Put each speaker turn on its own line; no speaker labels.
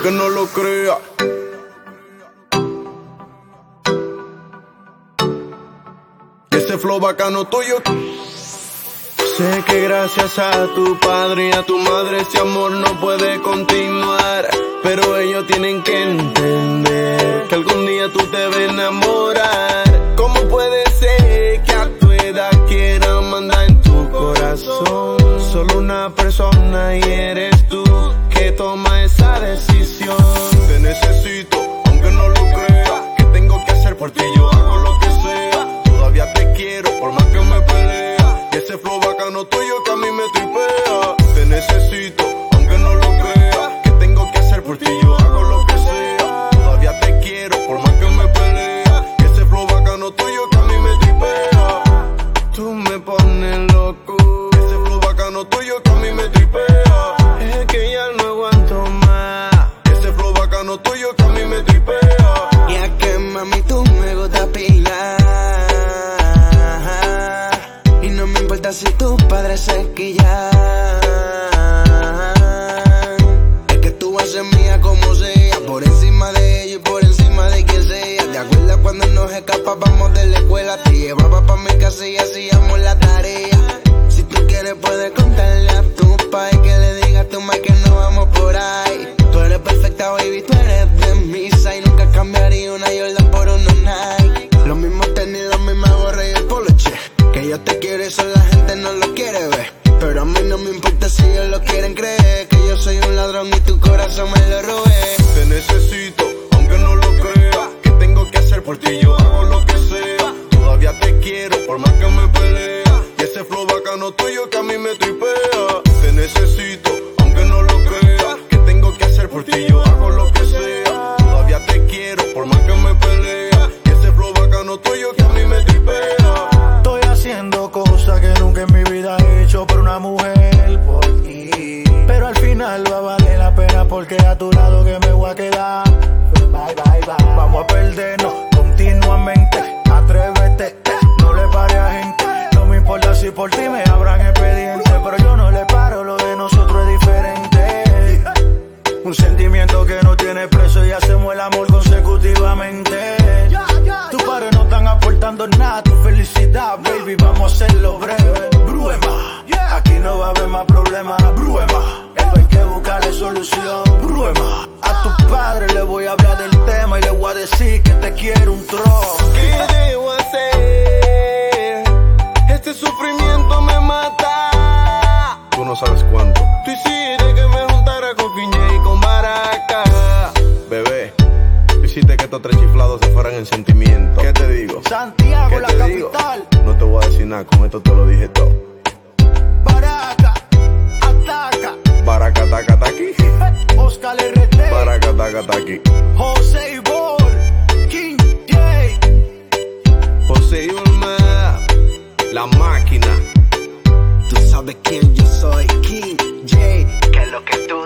aunque no lo crea. Ese flow bacano tuyo. Sé que gracias a tu padre y a tu madre este amor no puede continuar, pero ellos tienen que entender que algún día tú te vas a enamorar. ¿Cómo puede ser que a tu edad quieran mandar en tu corazón? Solo una persona y eres tú que toma esa decisión. Te necesito, aunque no lo creas. ¿Qué tengo que hacer por ti? Yo hago lo que sea. Todavía te quiero, por más que me pelea. Y ese flow bacano tuyo que a mí me tripea. Te necesito, aunque no lo creas. ¿Qué tengo que hacer por ti? Yo hago lo que sea. Todavía te quiero, por más que me pelea. Y ese flow bacano tuyo que a mí me tripea. Tú me pones loco. Ese flow bacano tuyo que a mí me tripea. Es que ya no aguanto más. Ese flow bacano tuyo que a mí me tripea.
Ya que mami tú me gusta pila. Y no me importa si tus padres se quillan. Es que tú haces mía como sea. Por encima de ellos y por encima de quien sea. ¿Te acuerdas cuando nos escapábamos de la escuela? Te llevaba pa' mi casa y hacíamos la tarea. Si tú quieres puedes contarle a tu pai que le diga a tu ma que no vamos por ahí. Tú eres perfecta, baby, tú eres de mi side. Nunca cambiaría una Jordan por unos Nike. Los mismos tenis, la misma gorra y el poloche. Que yo te quiero y eso la gente no lo quiere ver. Pero a mí no me importa si ellos lo quieren creer. Que yo soy un ladrón y tu corazón me lo robé.
Te necesito, aunque no lo creas. ¿Qué tengo que hacer por ti? Yo hago lo que sea. Todavía te quiero, por más que me pelea. Y ese flow bacano tuyo que a mí me tripea. Te necesito, aunque no lo creas. ¿Qué tengo que hacer por ti? Yo hago lo que sea. Todavía te quiero, por más que me pelea. Y ese flow bacano tuyo que a mí me tripea.
Estoy haciendo cosas que nunca en mi vida he hecho por una mujer, por ti. Pero al final va a valer la pena porque a tu lado que me voy a quedar. Bye, bye, bye. Vamos a perdernos continuamente. Atrévete, no le pare a gente. No me importa si por ti me abran expediente, pero yo no le paro, lo de nosotros es diferente. Un sentimiento que no tiene precio y hacemos el amor consecutivamente. Tus padres no están aportando nada, tu felicidad, baby, vamos a hacerlo breve. Bruema, aquí no va a haber más problemas. Bruema, esto hay que buscarle solución. Bruema, a tu padre le voy a hablar del tema y le voy a decir que te quiero un trozo.
¿Qué debo hacer? Este sufrimiento me mata. Tú no sabes cuánto. Tú hiciste que me juntara con Piñe y con Baraca. Bebé, tú hiciste que estos tres chiflados se fueran en sentimiento. ¿Qué te digo?
Santiago,
¿Qué
la
te
capital.
digo? No te voy a decir nada, con esto te lo dije todo.
Baraca, ataca.
Baraca, taca, taqui.
Oscar RT.
Baraca, taca, taqui.
José Ibor. King J.
José Ibor, la máquina.
Tú sabes quién yo soy, King J. Que es lo que tú